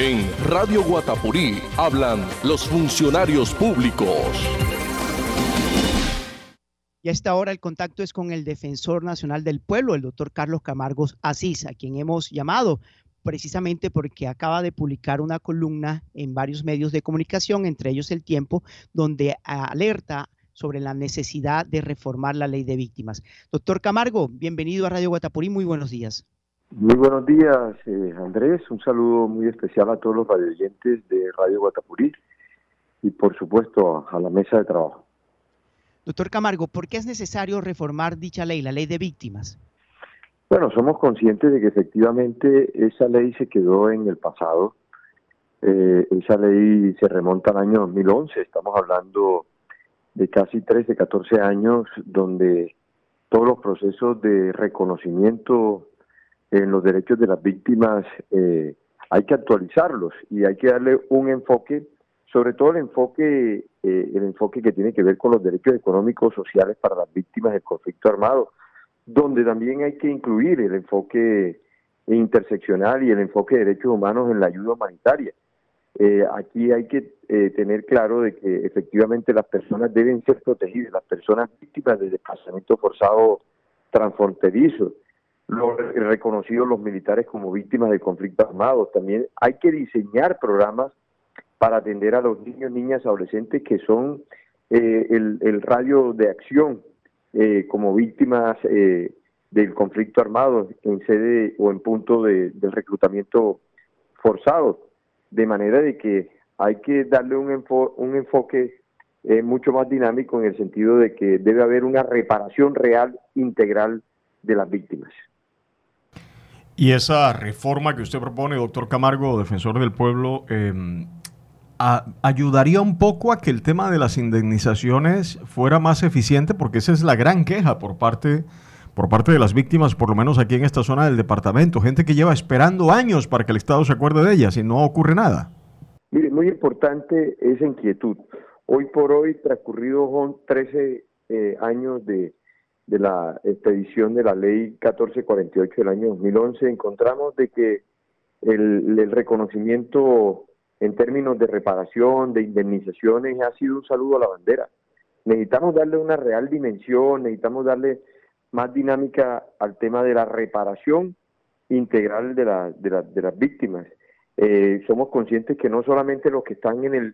En Radio Guatapurí hablan los funcionarios públicos. Y a esta hora el contacto es con el Defensor Nacional del Pueblo, el doctor Carlos Camargo Asís, a quien hemos llamado precisamente porque acaba de publicar una columna en varios medios de comunicación, entre ellos El Tiempo, donde alerta sobre la necesidad de reformar la ley de víctimas. Doctor Camargo, bienvenido a Radio Guatapurí, muy buenos días. Muy buenos días, Andrés, un saludo muy especial a todos los radioyentes de Radio Guatapurí y por supuesto a la mesa de trabajo. Doctor Camargo, ¿por qué es necesario reformar dicha ley, la ley de víctimas? Bueno, somos conscientes de que efectivamente esa ley se quedó en el pasado. Esa ley se remonta al año 2011, estamos hablando de casi 13, 14 años, donde todos los procesos de reconocimiento en los derechos de las víctimas hay que actualizarlos y hay que darle un enfoque, sobre todo el enfoque que tiene que ver con los derechos económicos sociales para las víctimas del conflicto armado, donde también hay que incluir el enfoque interseccional y el enfoque de derechos humanos en la ayuda humanitaria. Aquí hay que tener claro de que efectivamente las personas deben ser protegidas, las personas víctimas de desplazamiento forzado transfronterizo, reconocidos los militares como víctimas de conflictos armados. También hay que diseñar programas para atender a los niños, niñas, adolescentes que son el radio de acción como víctimas del conflicto armado en sede o en punto del reclutamiento forzado, de manera de que hay que darle un enfoque mucho más dinámico en el sentido de que debe haber una reparación real, integral de las víctimas. Y esa reforma que usted propone, doctor Camargo, defensor del pueblo, ayudaría un poco a que el tema de las indemnizaciones fuera más eficiente, porque esa es la gran queja por parte de las víctimas, por lo menos aquí en esta zona del departamento, gente que lleva esperando años para que el Estado se acuerde de ellas y no ocurre nada. Mire, muy importante esa inquietud. Hoy por hoy, transcurridos 13 años de la expedición de la ley 1448 del año 2011, encontramos de que el reconocimiento en términos de reparación, de indemnizaciones, ha sido un saludo a la bandera. Necesitamos darle una real dimensión, necesitamos darle más dinámica al tema de la reparación integral de las víctimas. Somos conscientes que no solamente los que están en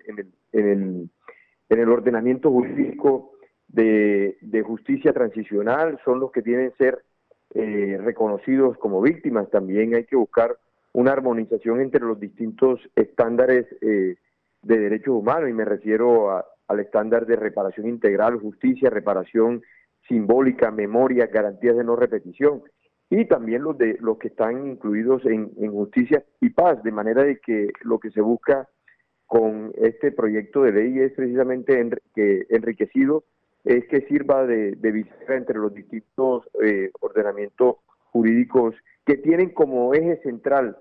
el ordenamiento jurídico de justicia transicional son los que tienen que ser reconocidos como víctimas, también hay que buscar una armonización entre los distintos estándares de derechos humanos, y me refiero al estándar de reparación integral, justicia, reparación simbólica, memoria, garantías de no repetición, y también los que están incluidos en justicia y paz, de manera de que lo que se busca con este proyecto de ley es precisamente enriquecido, es que sirva de bisagra entre los distintos ordenamientos jurídicos que tienen como eje central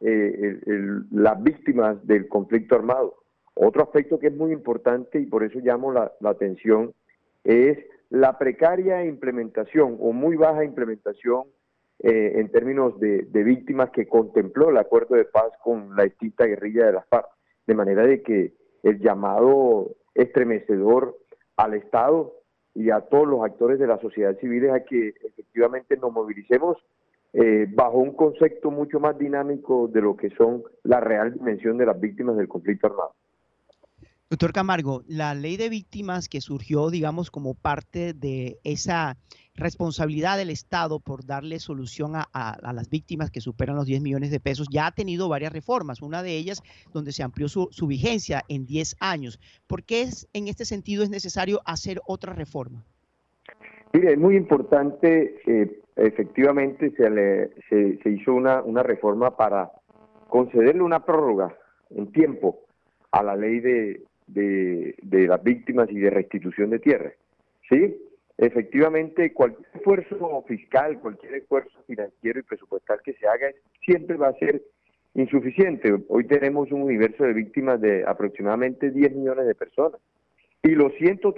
las víctimas del conflicto armado. Otro aspecto que es muy importante y por eso llamo la atención es la precaria implementación o muy baja implementación en términos de víctimas que contempló el acuerdo de paz con la extinta guerrilla de las FARC, de manera de que el llamado estremecedor al Estado y a todos los actores de la sociedad civil es a que efectivamente nos movilicemos bajo un concepto mucho más dinámico de lo que son la real dimensión de las víctimas del conflicto armado. Doctor Camargo, la ley de víctimas que surgió, digamos, como parte de esa responsabilidad del Estado por darle solución a las víctimas que superan los 10 millones de pesos, ya ha tenido varias reformas, una de ellas donde se amplió su vigencia en 10 años. ¿Por qué en este sentido es necesario hacer otra reforma? Mire, es muy importante, efectivamente se hizo una reforma para concederle una prórroga en tiempo a la ley de las víctimas y de restitución de tierras, ¿sí? Efectivamente, cualquier esfuerzo fiscal, cualquier esfuerzo financiero y presupuestal que se haga siempre va a ser insuficiente. Hoy tenemos un universo de víctimas de aproximadamente 10 millones de personas y los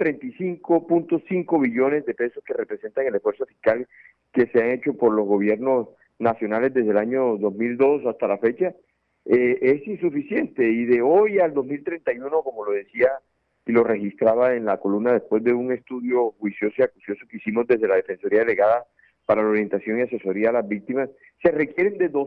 135.5 billones de pesos que representan el esfuerzo fiscal que se han hecho por los gobiernos nacionales desde el año 2002 hasta la fecha es insuficiente, y de hoy al 2031, como lo decía y lo registraba en la columna después de un estudio juicioso y acucioso que hicimos desde la Defensoría Delegada para la Orientación y Asesoría a las Víctimas, se requieren de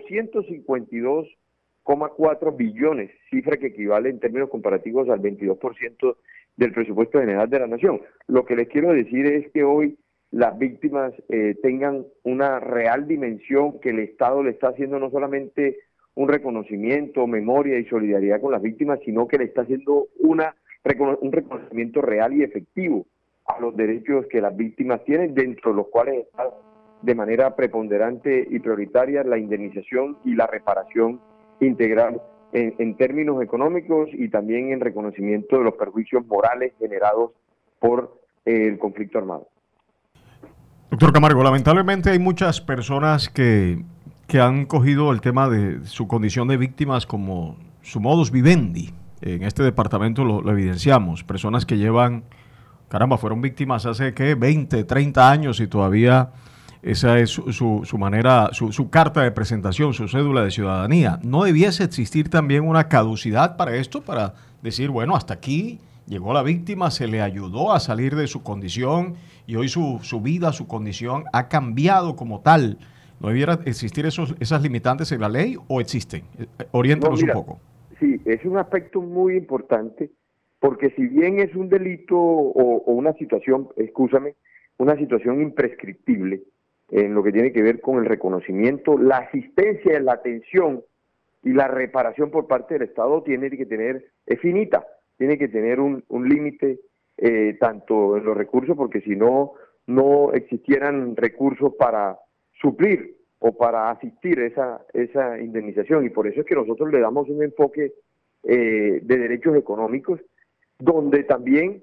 252,4 billones, cifra que equivale en términos comparativos al 22% del presupuesto general de la Nación. Lo que les quiero decir es que hoy las víctimas tengan una real dimensión, que el Estado le está haciendo no solamente un reconocimiento, memoria y solidaridad con las víctimas, sino que le está haciendo un reconocimiento real y efectivo a los derechos que las víctimas tienen, dentro de los cuales está de manera preponderante y prioritaria la indemnización y la reparación integral en términos económicos, y también en reconocimiento de los perjuicios morales generados por el conflicto armado. Doctor Camargo, lamentablemente hay muchas personas que han cogido el tema de su condición de víctimas como su modus vivendi. En este departamento lo evidenciamos. Personas que llevan, fueron víctimas hace 20, 30 años y todavía esa es su manera, su carta de presentación, su cédula de ciudadanía. ¿No debiese existir también una caducidad para esto? Para decir, bueno, hasta aquí llegó la víctima, se le ayudó a salir de su condición y hoy su vida, su condición ha cambiado como tal. ¿No debiera existir esas limitantes en la ley o existen? Oriéntanos un poco. Sí, es un aspecto muy importante, porque si bien es un delito o una situación, una situación imprescriptible en lo que tiene que ver con el reconocimiento, la asistencia, la atención y la reparación por parte del Estado tiene que tener, es finita, tiene que tener un límite, tanto en los recursos, porque si no existieran recursos para suplir o para asistir esa indemnización, y por eso es que nosotros le damos un enfoque de derechos económicos, donde también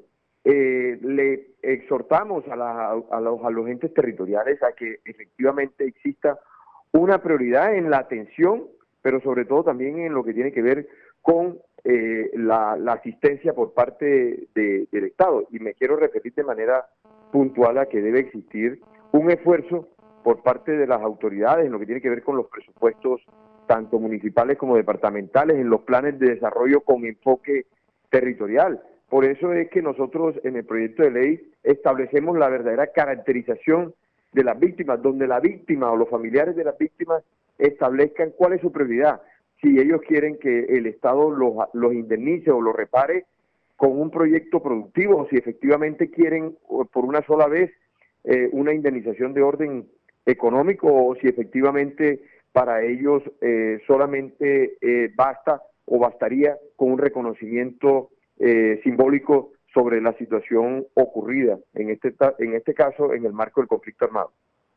le exhortamos a los entes territoriales a que efectivamente exista una prioridad en la atención, pero sobre todo también en lo que tiene que ver con la asistencia por parte del Estado. Y me quiero referir de manera puntual a que debe existir un esfuerzo por parte de las autoridades en lo que tiene que ver con los presupuestos tanto municipales como departamentales, en los planes de desarrollo con enfoque territorial. Por eso es que nosotros en el proyecto de ley establecemos la verdadera caracterización de las víctimas, donde la víctima o los familiares de las víctimas establezcan cuál es su prioridad. Si ellos quieren que el Estado los indemnice o los repare con un proyecto productivo, o si efectivamente quieren por una sola vez una indemnización de orden económico, o si efectivamente para ellos solamente basta o bastaría con un reconocimiento simbólico sobre la situación ocurrida, en este caso en el marco del conflicto armado.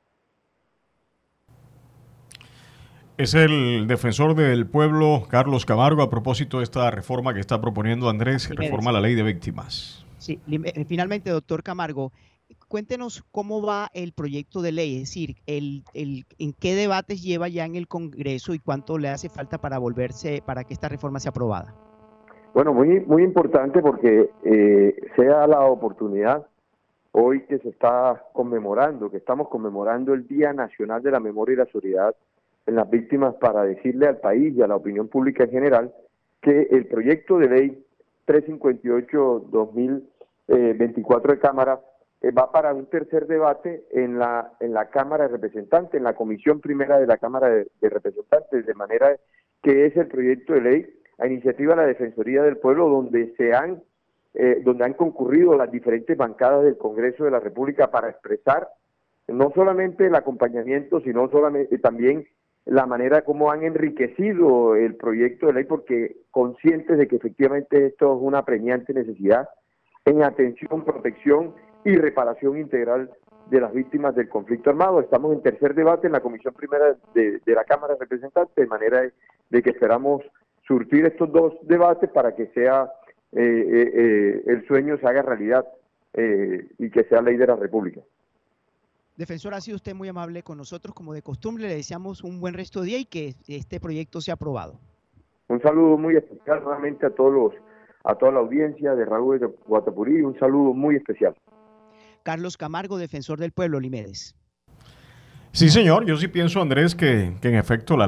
Es el defensor del pueblo, Carlos Camargo, a propósito de esta reforma que está proponiendo Andrés, reforma a la ley de víctimas. Sí, finalmente, doctor Camargo, cuéntenos cómo va el proyecto de ley, es decir, en qué debates lleva ya en el Congreso y cuánto le hace falta para que esta reforma sea aprobada. Bueno, muy, muy importante, porque sea la oportunidad hoy que se está conmemorando, que estamos conmemorando el Día Nacional de la Memoria y la Solidaridad en las Víctimas, para decirle al país y a la opinión pública en general que el proyecto de ley 358-2024 de Cámara va para un tercer debate en la Cámara de Representantes, en la Comisión Primera de la Cámara de Representantes, de manera que es el proyecto de ley a iniciativa de la Defensoría del Pueblo, donde han concurrido las diferentes bancadas del Congreso de la República para expresar no solamente el acompañamiento, sino también la manera como han enriquecido el proyecto de ley, porque conscientes de que efectivamente esto es una apremiante necesidad en atención, protección y reparación integral de las víctimas del conflicto armado. Estamos en tercer debate en la Comisión Primera de la Cámara de Representantes, de manera de que esperamos surtir estos dos debates para que sea el sueño se haga realidad y que sea ley de la República. Defensor, ha sido usted muy amable con nosotros, como de costumbre. Le deseamos un buen resto de día y que este proyecto sea aprobado. Un saludo muy especial nuevamente a toda la audiencia de Radio de Guatapurí, un saludo muy especial. Carlos Camargo, defensor del pueblo, Limedes. Sí, señor, yo sí pienso, Andrés, que en efecto la ley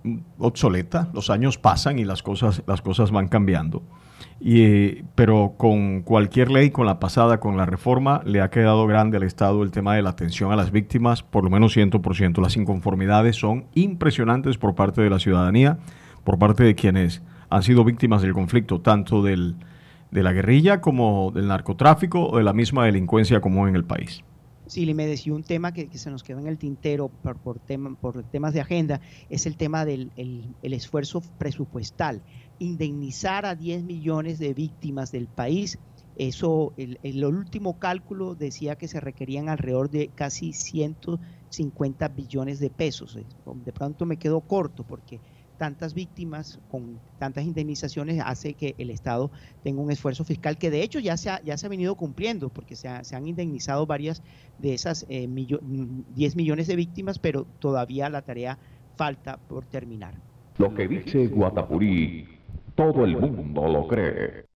obsoleta. Los años pasan y las cosas van cambiando. Pero con cualquier ley, con la pasada, con la reforma, le ha quedado grande al Estado el tema de la atención a las víctimas, por lo menos 100%. Las inconformidades son impresionantes por parte de la ciudadanía, por parte de quienes han sido víctimas del conflicto, tanto de la guerrilla como del narcotráfico o de la misma delincuencia común en el país. Sí, Limedes, y un tema que se nos quedó en el tintero por temas de agenda es el tema del el esfuerzo presupuestal. Indemnizar a 10 millones de víctimas del país, eso, el último cálculo decía que se requerían alrededor de casi 150 billones de pesos. De pronto me quedo corto porque tantas víctimas con tantas indemnizaciones hace que el Estado tenga un esfuerzo fiscal que de hecho ya se ha venido cumpliendo, porque se han indemnizado varias de esas 10 millones de víctimas, pero todavía la tarea falta por terminar. Lo que dice Guatapurí, todo el mundo lo cree.